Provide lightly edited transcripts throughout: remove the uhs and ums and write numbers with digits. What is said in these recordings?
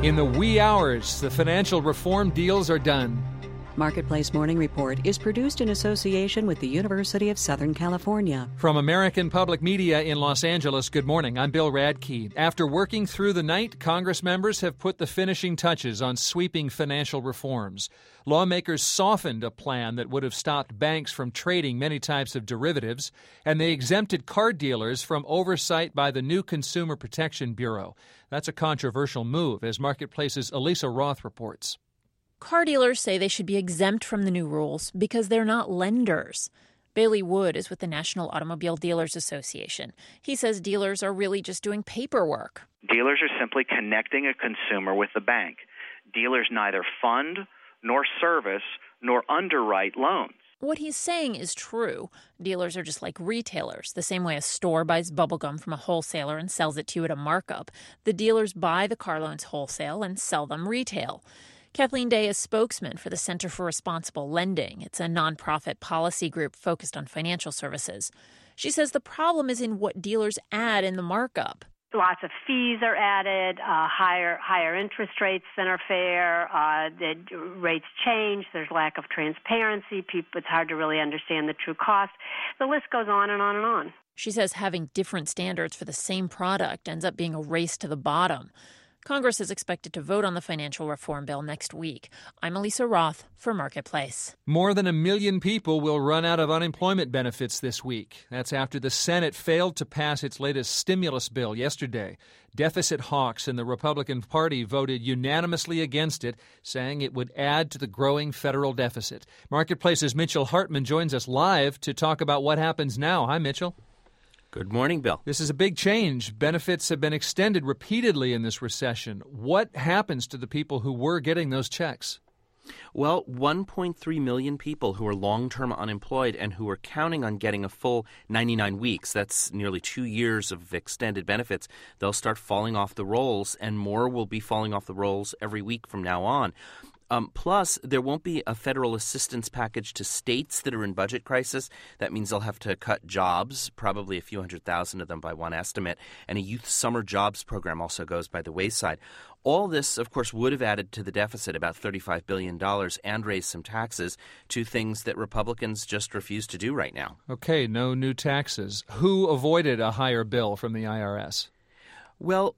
In the wee hours, the financial reform deals are done. Marketplace Morning Report is produced in association with the University of Southern California. From American Public Media in Los Angeles, good morning. I'm Bill Radke. After working through the night, Congress members have put the finishing touches on sweeping financial reforms. Lawmakers softened a plan that would have stopped banks from trading many types of derivatives, and they exempted car dealers from oversight by the new Consumer Protection Bureau. That's a controversial move, as Marketplace's Elisa Roth reports. Car dealers say they should be exempt from the new rules because they're not lenders. Bailey Wood is with the National Automobile Dealers Association. He says dealers are really just doing paperwork. Dealers are simply connecting a consumer with the bank. Dealers neither fund nor service nor underwrite loans. What he's saying is true. Dealers are just like retailers. The same way a store buys bubblegum from a wholesaler and sells it to you at a markup, the dealers buy the car loans wholesale and sell them retail. Kathleen Day is spokesman for the Center for Responsible Lending. It's a nonprofit policy group focused on financial services. She says the problem is in what dealers add in the markup. Lots of fees are added, higher interest rates than are fair. The rates change. There's lack of transparency. It's hard to really understand the true cost. The list goes on and on and on. She says having different standards for the same product ends up being a race to the bottom. Congress is expected to vote on the financial reform bill next week. I'm Elisa Roth for Marketplace. More than 1 million people will run out of unemployment benefits this week. That's after the Senate failed to pass its latest stimulus bill yesterday. Deficit hawks in the Republican Party voted unanimously against it, saying it would add to the growing federal deficit. Marketplace's Mitchell Hartman joins us live to talk about what happens now. Hi, Mitchell. Good morning, Bill. This is a big change. Benefits have been extended repeatedly in this recession. What happens to the people who were getting those checks? Well, 1.3 million people who are long-term unemployed and who are counting on getting a full 99 weeks, that's nearly 2 years of extended benefits, they'll start falling off the rolls, and more will be falling off the rolls every week from now on. Plus, there won't be a federal assistance package to states that are in budget crisis. That means they'll have to cut jobs, probably a few 100,000 of them by one estimate, and a youth summer jobs program also goes by the wayside. All this, of course, would have added to the deficit about $35 billion and raised some taxes, two things that Republicans just refuse to do right now. Okay, no new taxes. Who avoided a higher bill from the IRS? Well,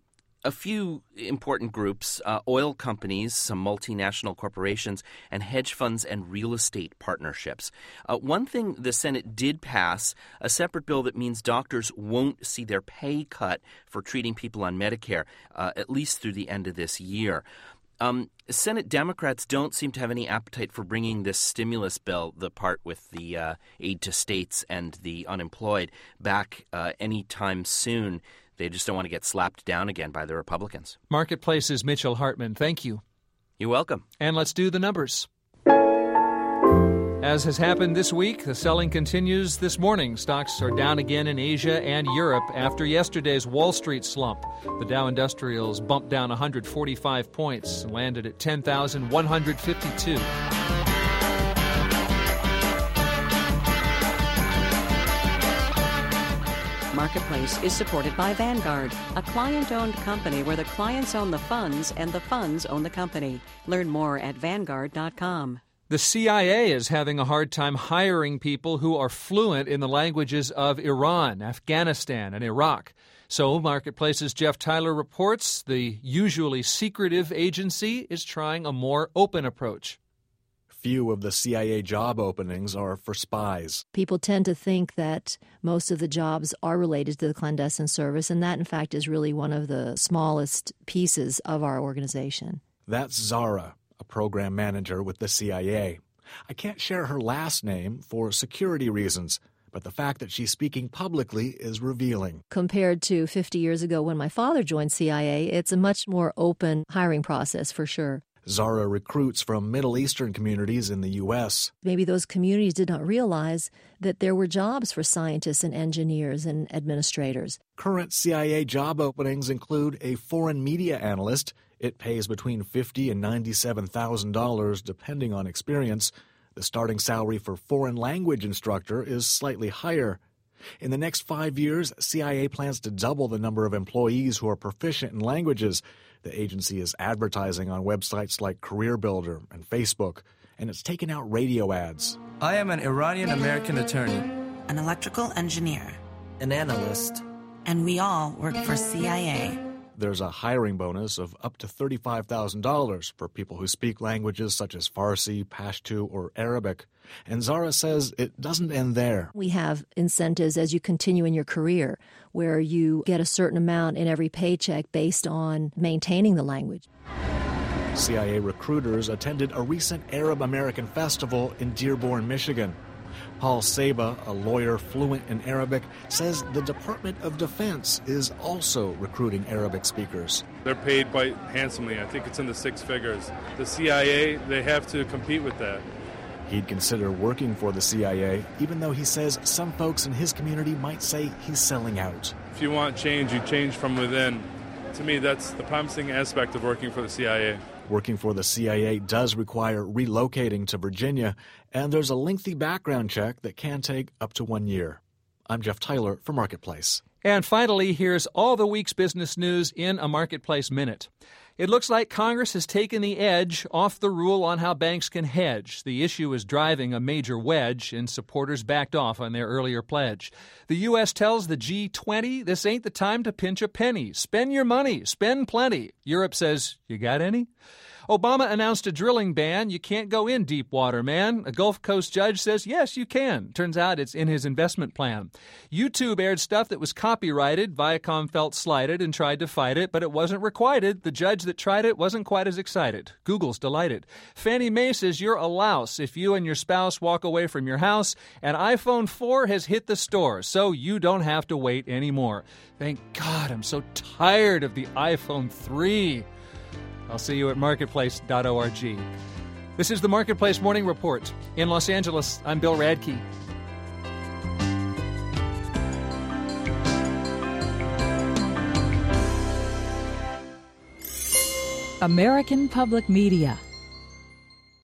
a few important groups, oil companies, some multinational corporations, and hedge funds and real estate partnerships. One thing the Senate did pass, a separate bill that means doctors won't see their pay cut for treating people on Medicare, at least through the end of this year. Senate Democrats don't seem to have any appetite for bringing this stimulus bill, the part with the aid to states and the unemployed, back anytime soon. They just don't want to get slapped down again by the Republicans. Marketplace's Mitchell Hartman, thank you. You're welcome. And let's do the numbers. As has happened this week, the selling continues this morning. Stocks are down again in Asia and Europe after yesterday's Wall Street slump. The Dow Industrials bumped down 145 points and landed at 10,152. Marketplace is supported by Vanguard, a client-owned company where the clients own the funds and the funds own the company. Learn more at Vanguard.com. The CIA is having a hard time hiring people who are fluent in the languages of Iran, Afghanistan, and Iraq. So, Marketplace's Jeff Tyler reports the usually secretive agency is trying a more open approach. Few of the CIA job openings are for spies. People tend to think that most of the jobs are related to the clandestine service, and that, in fact, is really one of the smallest pieces of our organization. That's Zara, a program manager with the CIA. I can't share her last name for security reasons, but the fact that she's speaking publicly is revealing. Compared to 50 years ago when my father joined CIA, it's a much more open hiring process for sure. Zara recruits from Middle Eastern communities in the U.S. Maybe those communities did not realize that there were jobs for scientists and engineers and administrators. Current CIA job openings include a foreign media analyst. It pays between $50,000 and $97,000 depending on experience. The starting salary for foreign language instructor is slightly higher. In the next 5 years, CIA plans to double the number of employees who are proficient in languages. The agency is advertising on websites like Career Builder and Facebook, and it's taken out radio ads. I am an Iranian-American attorney, an electrical engineer, an analyst, and we all work for CIA. There's a hiring bonus of up to $35,000 for people who speak languages such as Farsi, Pashto, or Arabic. And Zara says it doesn't end there. We have incentives as you continue in your career where you get a certain amount in every paycheck based on maintaining the language. CIA recruiters attended a recent Arab American festival in Dearborn, Michigan. Paul Saba, a lawyer fluent in Arabic, says the Department of Defense is also recruiting Arabic speakers. They're paid quite handsomely. I think it's in the six figures. The CIA, they have to compete with that. He'd consider working for the CIA, even though he says some folks in his community might say he's selling out. If you want change, you change from within. To me, that's the promising aspect of working for the CIA. Working for the CIA does require relocating to Virginia, and there's a lengthy background check that can take up to 1 year. I'm Jeff Tyler for Marketplace. And finally, here's all the week's business news in a Marketplace Minute. It looks like Congress has taken the edge off the rule on how banks can hedge. The issue is driving a major wedge, and supporters backed off on their earlier pledge. The U.S. tells the G20 this ain't the time to pinch a penny. Spend your money. Spend plenty. Europe says, you got any? Obama announced a drilling ban. You can't go in deep water, man. A Gulf Coast judge says, yes, you can. Turns out it's in his investment plan. YouTube aired stuff that was copyrighted. Viacom felt slighted and tried to fight it, but it wasn't requited. The judge that tried it wasn't quite as excited. Google's delighted. Fannie Mae says you're a louse if you and your spouse walk away from your house. An iPhone 4 has hit the store, so you don't have to wait anymore. Thank God, I'm so tired of the iPhone 3. I'll see you at marketplace.org. This is the Marketplace Morning Report. In Los Angeles, I'm Bill Radke. American Public Media